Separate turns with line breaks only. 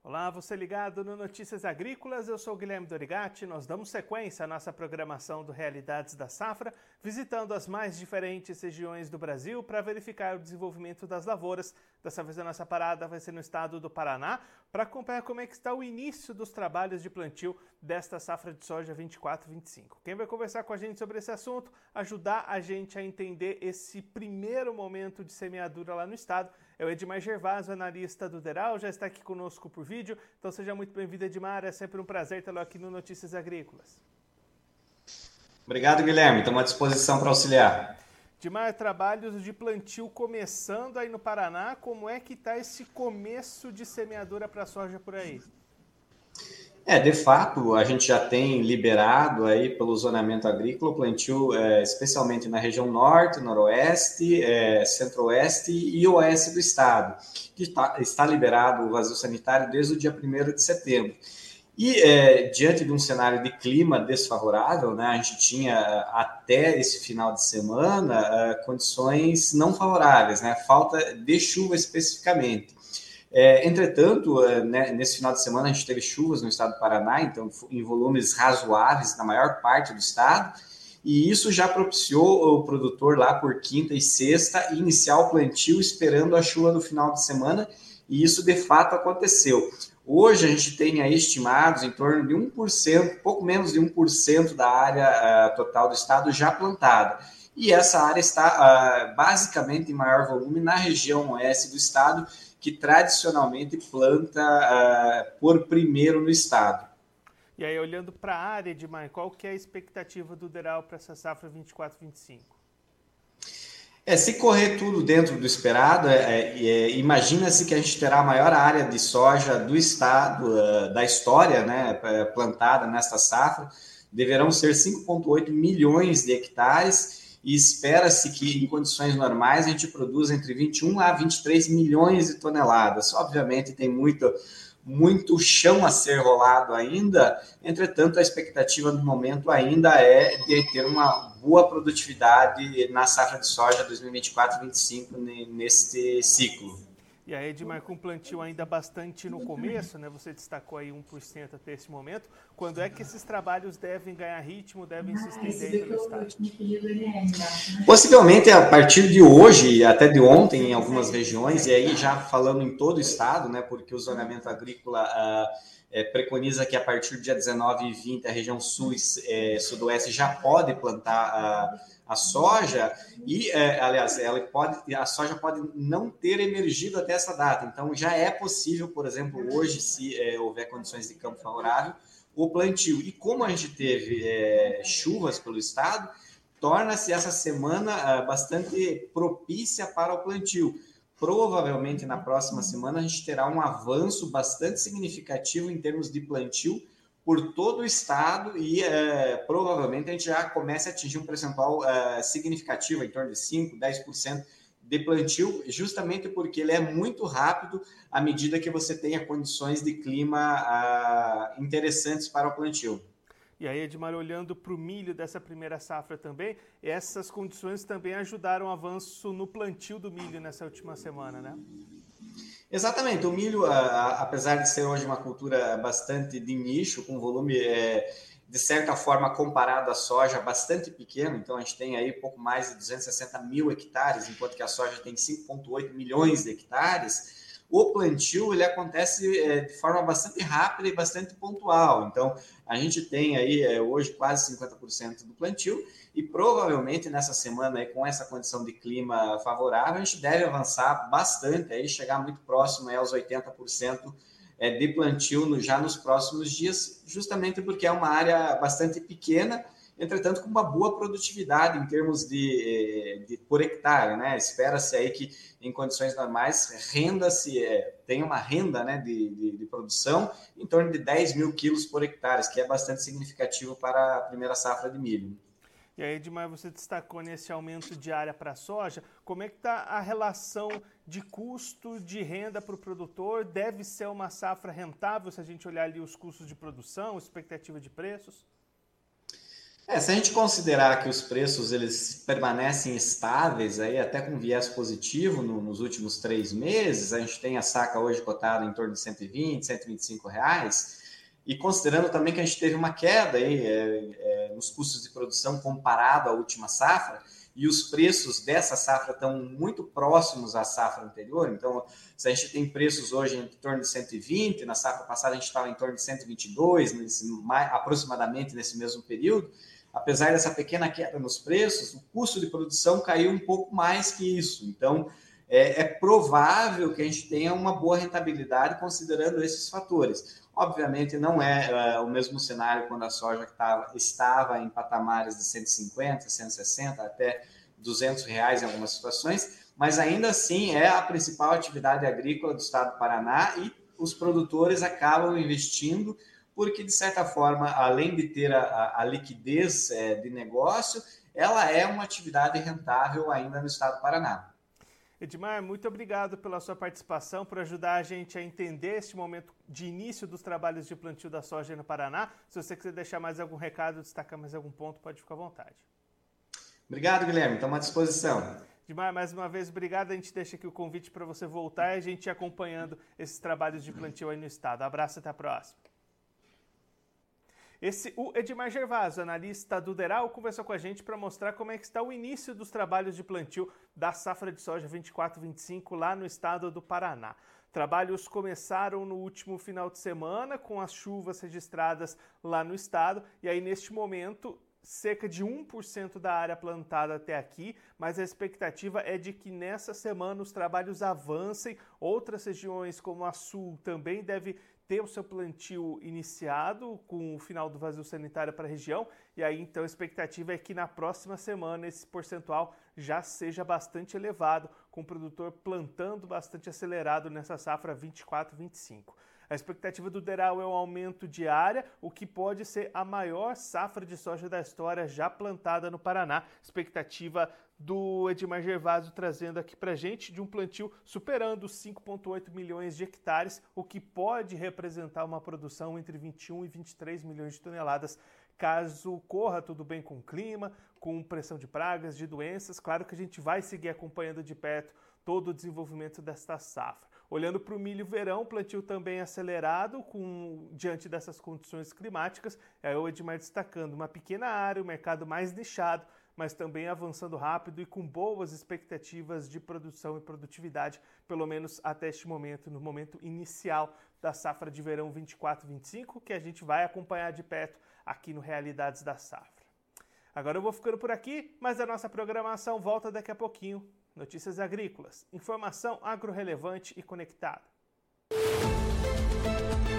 Olá, você ligado no Notícias Agrícolas, eu sou o Guilherme Dorigatti. Nós damos sequência à nossa programação do Realidades da Safra, visitando as mais diferentes regiões do Brasil para verificar o desenvolvimento das lavouras. Dessa vez a nossa parada vai ser no estado do Paraná, para acompanhar como é que está o início dos trabalhos de plantio desta safra de soja 24-25. Quem vai conversar com a gente sobre esse assunto, ajudar a gente a entender esse primeiro momento de semeadura lá no estado, é o Edmar Gervásio, analista do DERAL, já está aqui conosco por vídeo. Então seja muito bem-vindo, Edmar. É sempre um prazer tê-lo aqui no Notícias Agrícolas.
Obrigado, Guilherme. Estamos à disposição para auxiliar.
Edmar, trabalhos de plantio começando aí no Paraná. Como é que está esse começo de semeadura para soja por aí?
De fato, a gente já tem liberado aí pelo zonamento agrícola o plantio, especialmente na região norte, noroeste, centro-oeste e oeste do estado, que está liberado o vazio sanitário desde o dia 1º de setembro. E diante de um cenário de clima desfavorável, né, a gente tinha até esse final de semana condições não favoráveis, né, falta de chuva especificamente. Entretanto, nesse final de semana a gente teve chuvas no estado do Paraná, então em volumes razoáveis na maior parte do estado, e isso já propiciou o produtor lá por quinta e sexta iniciar o plantio esperando a chuva do final de semana, e isso de fato aconteceu. Hoje a gente tem aí estimados em torno de 1%, pouco menos de 1% da área total do estado já plantada. E essa área está basicamente em maior volume na região oeste do estado, que tradicionalmente planta por primeiro no estado.
E aí, olhando para a área, Edmar, qual que é a expectativa do DERAL para essa safra 24-25?
Se correr tudo dentro do esperado, imagina-se que a gente terá a maior área de soja do estado, da história, né, plantada nesta safra. Deverão ser 5,8 milhões de hectares e espera-se que, em condições normais, a gente produza entre 21 a 23 milhões de toneladas. Obviamente, tem muito chão a ser rolado ainda, entretanto, a expectativa no momento ainda é de ter uma boa produtividade na safra de soja 2024-25 neste ciclo.
E aí, Edmar, com plantio ainda bastante no começo, né? Você destacou aí 1% até esse momento. Quando é que esses trabalhos devem ganhar ritmo, devem se estender aí pelo estado?
Possivelmente a partir de hoje, até de ontem em algumas regiões, e aí já falando em todo o estado, né? Porque o zonamento agrícola preconiza que a partir do dia 19 e 20 a região sul e sudoeste já pode plantar a soja e, aliás, a soja pode não ter emergido até essa data. Então, já é possível, por exemplo, hoje, se houver condições de campo favorável, o plantio. E como a gente teve chuvas pelo estado, torna-se essa semana bastante propícia para o plantio. Provavelmente na próxima semana a gente terá um avanço bastante significativo em termos de plantio por todo o estado e provavelmente a gente já comece a atingir um percentual significativo, em torno de 5%, 10% de plantio, justamente porque ele é muito rápido à medida que você tenha condições de clima interessantes para o plantio.
E aí, Edmar, olhando para o milho dessa primeira safra também, essas condições também ajudaram o avanço no plantio do milho nessa última semana, né?
Exatamente. O milho, apesar de ser hoje uma cultura bastante de nicho, com volume, de certa forma, comparado à soja, bastante pequeno, então a gente tem aí pouco mais de 260 mil hectares, enquanto que a soja tem 5,8 milhões de hectares, o plantio ele acontece de forma bastante rápida e bastante pontual. Então, a gente tem aí hoje quase 50% do plantio e provavelmente nessa semana, aí, com essa condição de clima favorável, a gente deve avançar bastante, aí, chegar muito próximo aí, aos 80% de plantio já nos próximos dias, justamente porque é uma área bastante pequena, entretanto com uma boa produtividade em termos de por hectare, né? Espera-se aí que em condições normais tenha uma renda, né, de produção em torno de 10 mil quilos por hectare, que é bastante significativo para a primeira safra de milho.
E aí, Edmar, você destacou nesse aumento de área para a soja, como é que está a relação de custo de renda para o produtor? Deve ser uma safra rentável se a gente olhar ali os custos de produção, expectativa de preços?
Se a gente considerar que os preços eles permanecem estáveis, aí até com viés positivo nos últimos 3 meses, a gente tem a saca hoje cotada em torno de 120, R$ 125, e considerando também que a gente teve uma queda aí, nos custos de produção comparado à última safra, e os preços dessa safra estão muito próximos à safra anterior. Então, se a gente tem preços hoje em torno de 120, na safra passada a gente estava em torno de 122, aproximadamente nesse mesmo período. Apesar dessa pequena queda nos preços, o custo de produção caiu um pouco mais que isso. Então, é provável que a gente tenha uma boa rentabilidade considerando esses fatores. Obviamente, não é o mesmo cenário quando a soja estava em patamares de 150, 160, até R$ 200 em algumas situações, mas ainda assim é a principal atividade agrícola do estado do Paraná e os produtores acabam investindo porque, de certa forma, além de ter a liquidez de negócio, ela é uma atividade rentável ainda no estado do Paraná.
Edmar, muito obrigado pela sua participação, por ajudar a gente a entender este momento de início dos trabalhos de plantio da soja no Paraná. Se você quiser deixar mais algum recado, destacar mais algum ponto, pode ficar à vontade.
Obrigado, Guilherme. Estamos à disposição.
Edmar, mais uma vez, obrigado. A gente deixa aqui o convite para você voltar e a gente ir acompanhando esses trabalhos de plantio aí no estado. Abraço e até a próxima. O Edmar Gervaso, analista do DERAL, conversou com a gente para mostrar como é que está o início dos trabalhos de plantio da safra de soja 24-25 lá no estado do Paraná. Trabalhos começaram no último final de semana com as chuvas registradas lá no estado e aí neste momento cerca de 1% da área plantada até aqui, mas a expectativa é de que nessa semana os trabalhos avancem. Outras regiões como a Sul também deve ter o seu plantio iniciado com o final do vazio sanitário para a região, e aí então a expectativa é que na próxima semana esse percentual já seja bastante elevado, com o produtor plantando bastante acelerado nessa safra 24-25. A expectativa do DERAL é um aumento de área, o que pode ser a maior safra de soja da história já plantada no Paraná. Expectativa do Edmar Gervaso trazendo aqui pra gente de um plantio superando os 5,8 milhões de hectares, o que pode representar uma produção entre 21 e 23 milhões de toneladas, caso corra tudo bem com o clima, com pressão de pragas, de doenças. Claro que a gente vai seguir acompanhando de perto todo o desenvolvimento desta safra. Olhando para o milho verão, plantio também acelerado diante dessas condições climáticas. O Edmar destacando uma pequena área, o mercado mais nichado, mas também avançando rápido e com boas expectativas de produção e produtividade, pelo menos até este momento, no momento inicial da safra de verão 24-25, que a gente vai acompanhar de perto aqui no Realidades da Safra. Agora eu vou ficando por aqui, mas a nossa programação volta daqui a pouquinho. Notícias agrícolas, informação agro-relevante e conectada.